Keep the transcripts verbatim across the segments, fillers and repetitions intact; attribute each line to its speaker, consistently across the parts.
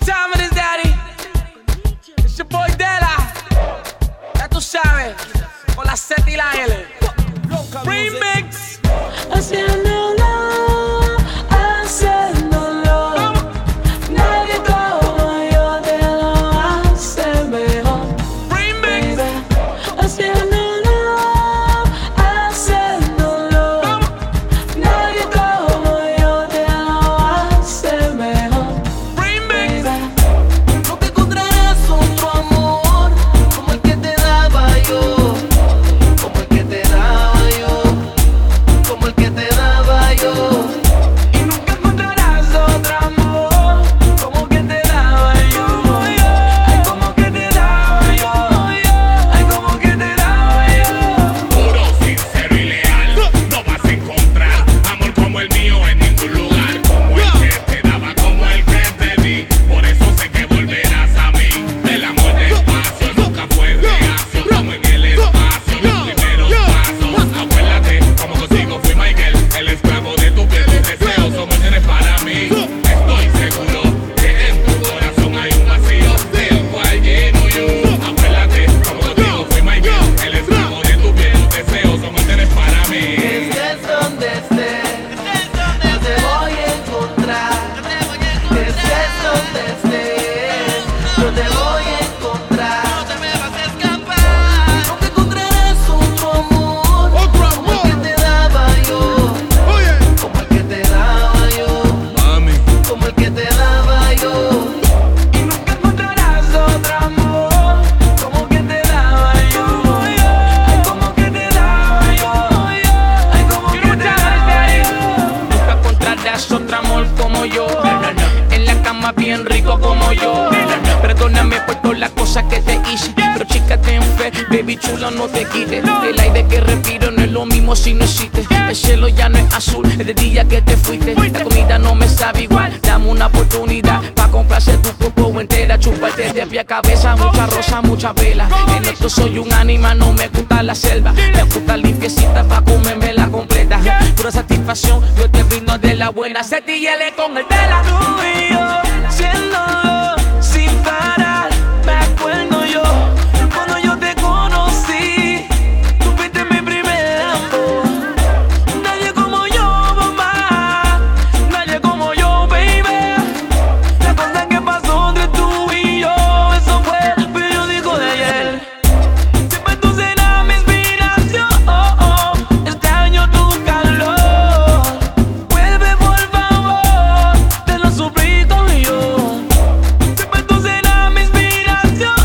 Speaker 1: time it is, daddy? It's your boy Della. Ya tú sabes, con la Z y la L. Remix.
Speaker 2: Haciéndolo, haciéndolo. Nadie como yo te lo hace mejor.
Speaker 1: Remix.
Speaker 2: Baby. Haciéndolo, haciéndolo. Nadie como yo te lo hace mejor.
Speaker 1: Remix.
Speaker 2: Baby.
Speaker 3: No te encontrarás otro amor como el que te daba yo, como el que te daba yo, como el que te daba yo.
Speaker 1: Y nunca encontrarás otro amor como que te daba yo. Ay, como que te daba yo. Ay, como que te daba yo.
Speaker 4: Puro, sincero y leal, no vas a encontrar amor como el mío en ningún lugar. Como el que te daba, como el que te di. Por eso sé que volverás a mí. El amor despacio nunca fue reacio, como en el espacio los primeros pasos. Acuérdate, como consigo fui Michael, el esclavo de tu piel. Tus deseos son órdenes para mí. Estoy seguro que en tu corazón hay un vacío del cual lleno yo. Acuérdate, como contigo fui Michael, el esclavo de tu piel. Tus deseos son órdenes para mí.
Speaker 3: Estés donde estés, yo te voy a encontrar. Estés donde estés, yo te voy a encontrar. No te me vas a escapar. No te encontrarás otro amor como el que te daba yo, como el que te daba yo,
Speaker 4: Mami.
Speaker 3: como el que te daba yo.
Speaker 1: Y nunca encontrarás otro amor como que te daba yo. Ay, como que te daba yo. Ay, como que te daba yo. Nunca encontrarás otro amor como yo. En la cama bien rico como yo. Perdóname por todas las cosas que te hice, pero chica ten fe, baby chulo no te quites. El aire que respiro no es lo mismo si no existe. El cielo ya no es azul, es de día que te fuiste. La comida no me sabe igual, dame una oportunidad pa' complacer tu cuerpo entera, chuparte de pie a cabeza. Mucha rosa, mucha vela. En esto soy un animal, no me gusta la selva. Me gusta limpiecita pa' comerme la completa. Pura satisfacción, yo te brindo de la buena. C T y L con el Della. Tú y yo, siendo sin parar. Me acuerdo yo cuando yo te conocí. Tú fuiste mi primer amor. Nadie como yo, mamá. Nadie como yo, baby. La cosa que pasó entre tú y yo, eso fue el periódico de ayer. Siempre tú serás mi inspiración. Extraño tu calor. Vuelve por favor, te lo suplico yo. Siempre tú serás mi inspiración.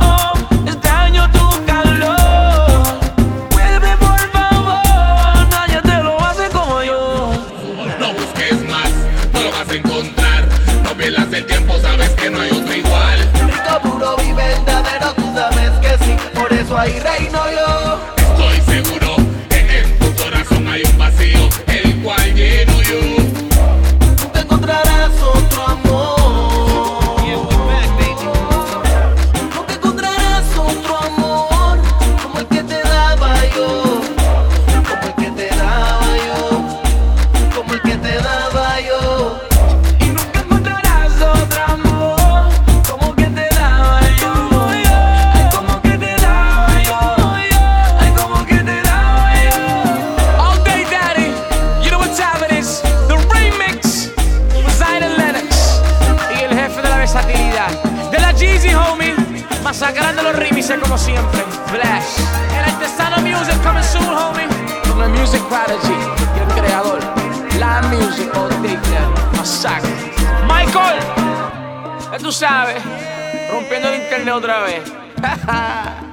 Speaker 1: Extraño tu calor. Vuelve por favor, nadie te lo hace como yo.
Speaker 4: No busques más, no lo vas a encontrar. No pierdas el tiempo, sabes que no hay otro igual.
Speaker 3: Rico, puro y verdadero, tú sabes que sí, por eso ahí reino yo.
Speaker 4: Estoy seguro que en tu corazón hay un vacío, el cual lleno yo.
Speaker 3: Nunca encontrarás otro amor. Nunca encontrarás otro amor como el que te daba yo, como el que te daba yo, como el que te daba yo.
Speaker 1: Y nunca encontrarás otro amor como que te daba yo. Ay, como que te daba yo. Ay, como que te daba yo. All day, daddy. You know what time it is. The remix. Zion Lennox. Y el jefe de la versatilidad. De la Jeezy, homie. Masacrando los remixes como siempre. Flash. El artesano music coming soon, homie. Con el music prodigy. Y el creador. La music, all day, daddy. Masacre. Michael. Ya tú sabes. Rompiendo el internet otra vez.